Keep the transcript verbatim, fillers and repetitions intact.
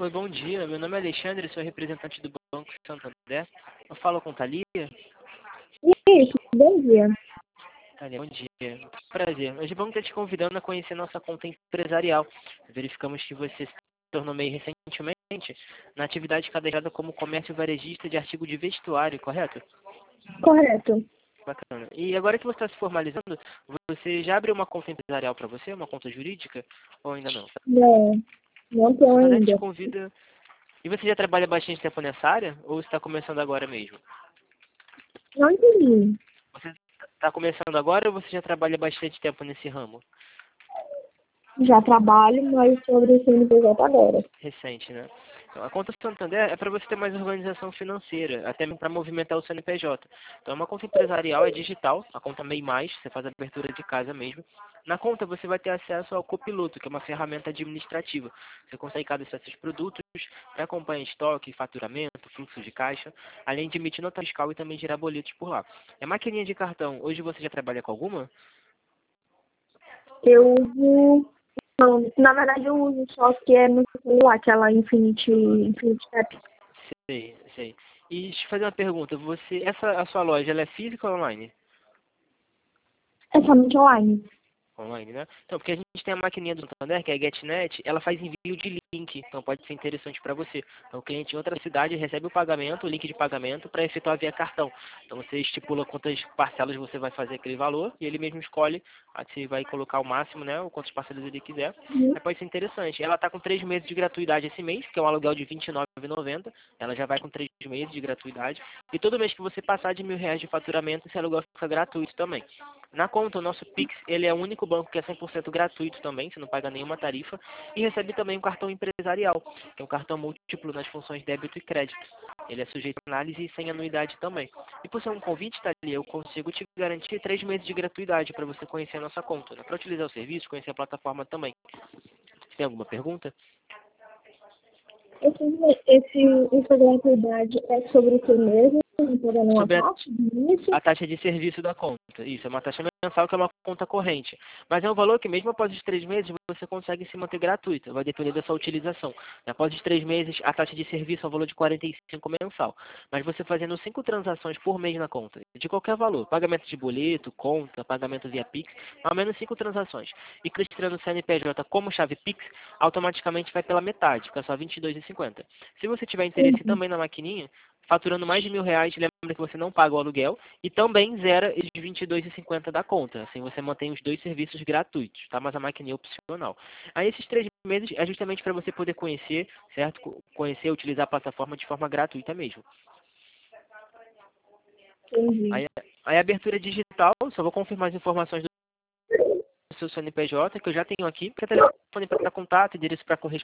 Oi, bom dia. Meu nome é Alexandre, sou representante do Banco Santander. Eu falo com Thalia. Isso, bom dia. Thalia, bom dia. Prazer. Hoje vamos estar te convidando a conhecer nossa conta empresarial. Verificamos que você se tornou meio recentemente na atividade cadastrada como comércio varejista de artigo de vestuário, correto? Correto. Bacana. E agora que você está se formalizando, você já abriu uma conta empresarial para você, uma conta jurídica, ou ainda não? Não, não O tenho Santander te ainda. convida. E você já trabalha bastante tempo nessa área, ou está começando agora mesmo? Não entendi. Você está começando agora ou você já trabalha bastante tempo nesse ramo? Já trabalho, mas sobre o C N P J agora. Recente, né? Então, a conta Santander é para você ter mais organização financeira, até para movimentar o C N P J. Então, uma conta empresarial é digital, a conta MEI mais, você faz a abertura de casa mesmo. Na conta você vai ter acesso ao Copiloto, que é uma ferramenta administrativa. Você consegue cadastrar seus produtos, acompanha estoque, faturamento, fluxo de caixa, além de emitir nota fiscal e também gerar boletos por lá. É maquininha de cartão. Hoje você já trabalha com alguma? Eu uso. Não, na verdade, eu uso só que é no celular, aquela Infinity, Infinity App. Sei, sei. E deixa eu fazer uma pergunta. Você, essa, a sua loja, ela é física ou online? É somente online. Online, né? Então, porque a gente tem a maquininha do Santander, que é a GetNet, ela faz envio de link, então pode ser interessante para você. Então, o cliente em outra cidade recebe o pagamento, o link de pagamento, para efetuar via cartão. Então, você estipula quantas parcelas você vai fazer aquele valor, e ele mesmo escolhe se vai colocar o máximo, né, ou quantas parcelas ele quiser. Uhum. Mas pode ser interessante. Ela está com três meses de gratuidade esse mês, que é um aluguel de vinte e nove reais e noventa centavos. Ela já vai com três meses de gratuidade. E todo mês que você passar de mil reais de faturamento, esse aluguel fica gratuito também. Na conta, o nosso Pix, ele é o único banco que é cem por cento gratuito também, você não paga nenhuma tarifa, e recebe também um cartão empresarial, que é um cartão múltiplo nas funções débito e crédito. Ele é sujeito a análise e sem anuidade também. E por ser um convite, Thalia, eu consigo te garantir três meses de gratuidade para você conhecer a nossa conta, né? Para utilizar o serviço, conhecer a plataforma também. Você tem alguma pergunta? Esse, esse, essa gratuidade é sobre o que mesmo? Não pagando uma Sobre a taxa de início? a taxa de serviço da conta. Isso, é uma taxa mensal que é uma conta corrente. Mas é um valor que mesmo após os três meses você consegue se manter gratuito. Vai depender da sua utilização. Após os três meses, a taxa de serviço é um valor de quarenta e cinco mensal. Mas você fazendo cinco transações por mês na conta, de qualquer valor, pagamento de boleto, conta, pagamento via Pix, ao menos cinco transações, e registrando o C N P J como chave Pix, automaticamente vai pela metade, fica só vinte e dois reais e cinquenta centavos. Se você tiver interesse Entendi. também na maquininha, faturando mais de mil reais, lembra que você não paga o aluguel e também zera os vinte e dois reais e cinquenta centavos da conta. Assim você mantém os dois serviços gratuitos, tá? Mas a maquininha é opcional. Aí esses três meses é justamente para você poder conhecer, certo? Co- Conhecer, utilizar a plataforma de forma gratuita mesmo. Entendi. Aí, aí a abertura digital, só vou confirmar as informações do seu C N P J, que eu já tenho aqui, que é telefone para contato, endereço para